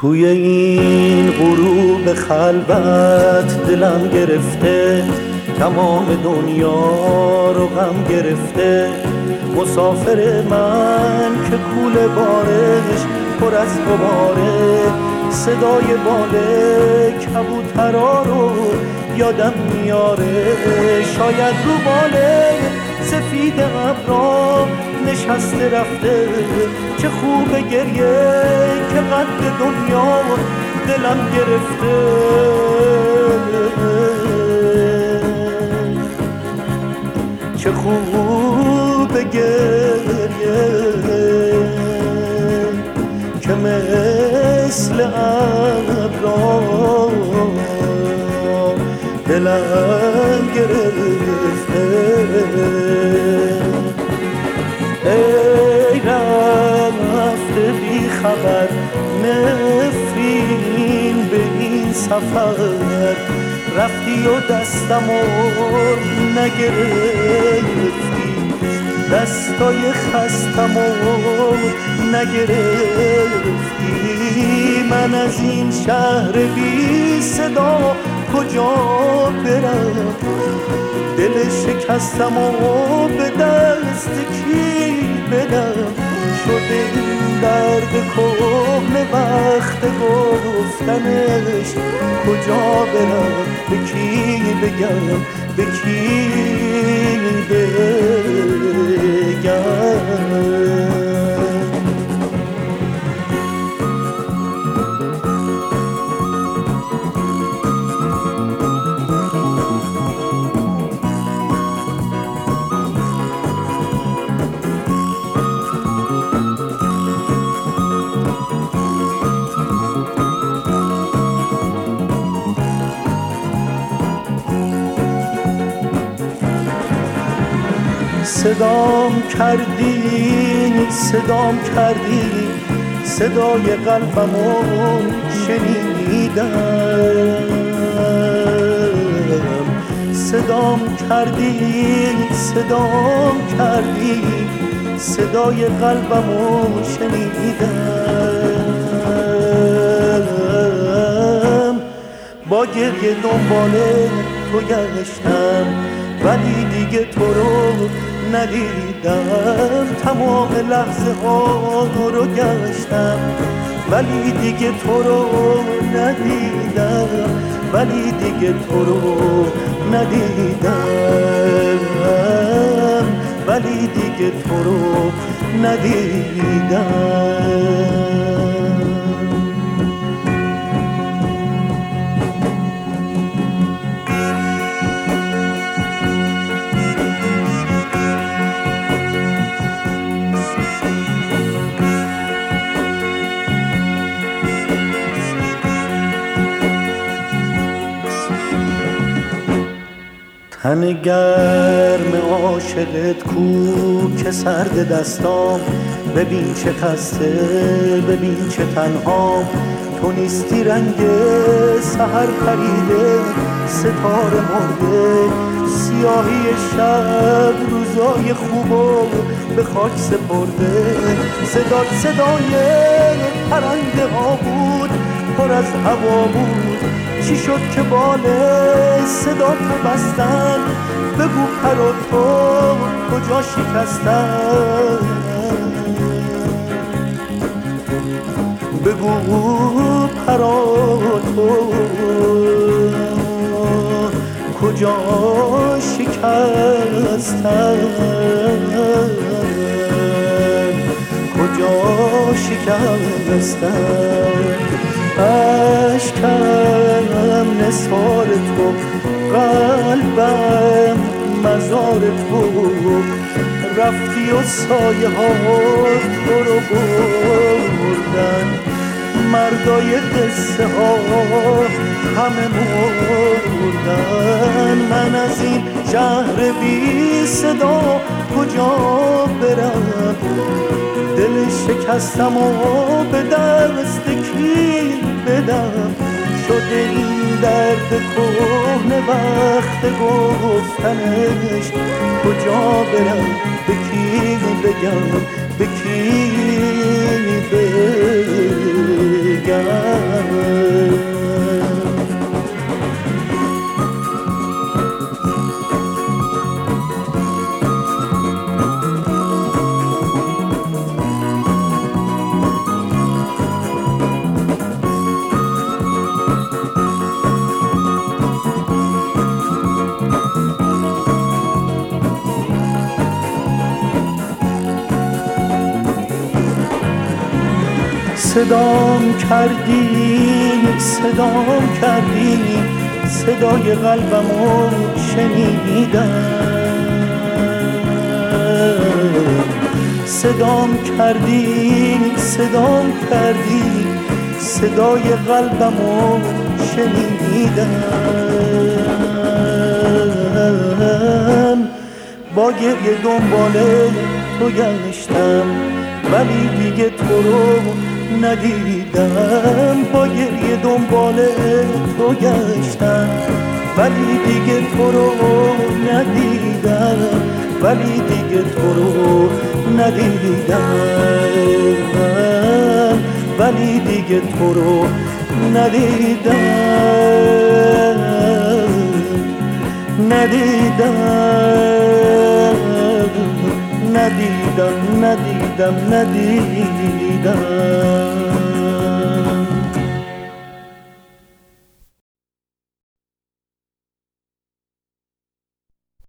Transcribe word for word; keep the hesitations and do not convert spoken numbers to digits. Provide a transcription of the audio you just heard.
توی این غروب خلوت دلم گرفته، تمام دنیا رو غم گرفته. مسافر من که کوله بارش پر از غباره، صدای باله کبوترا رو یادم میاره. شاید رو باله سفید ابرا نشسته رفته، چه خوب گریه که قد دنیا دلم گرفته. چه خوب گریه که مثل ابرا دلم گرفته. ای رفته بی خبر نفرین به این سفر، رفتی و دستمو نگرفتی، دستای خستمو نگرفتی. من از این شهر بی صدا کجا برم؟ دل شکستمو به دست کی بدم؟ شده این درد کهنه وقت گفتنش، کجا برم؟ به کی بگم؟ به کی بگم؟ صدام کردی صدام کردی صدای قلبمو شنیدم. صدام کردی صدام کردی صدای قلبمو شنیدم. با گریه دنباله تو گشتم، ولی دیگه تو رو ندیدم. تمام لحظه ها رو گشتم، ولی دیگه تو رو ندیدم، ولی دیگه تو رو ندیدم، ولی دیگه تو رو ندیدم. تن گرم عاشقت کو که سرد دستام، ببین چه خسته ببین چه تنهام. تو نیستی رنگ سحر پریده، ستاره مرده، سیاهی شب روزای خوبو به خاک سپرده. صدات صدای پرنده ها بود، پر از هوا بود. چی شد که باله صدا تو بستن؟ بگو پر و تو کجا شکستن؟ بگو پر و تو کجا شکستن؟ کجا شکستن؟ اشکم نثار تو، قلبم مزار تو. رفتی و سایه ها تو رو بردن، مردای قصه ها همه مردن. من از این شهر بی صدا کجا برم؟ دل شکستم و به دست کی بدم؟ شده این درد کهنه وقت گفتنش، کجا برم؟ به کی بگم؟ به کی بگم؟ صدام کردی صدام کردی صدای قلبمو شنیدم صدام کردی صدام کردی صدای قلبمو شنیدم با گریه دنبال تو گشتم ولی دیگه تو رو ندیدم با گریه دنبال تو گشتم ولی دیگه تو رو ندیدم ولی دیگه تو رو ندیدم ولی دیگه تو رو ندیدم ندیدم ندیدم ندیدم ندیدم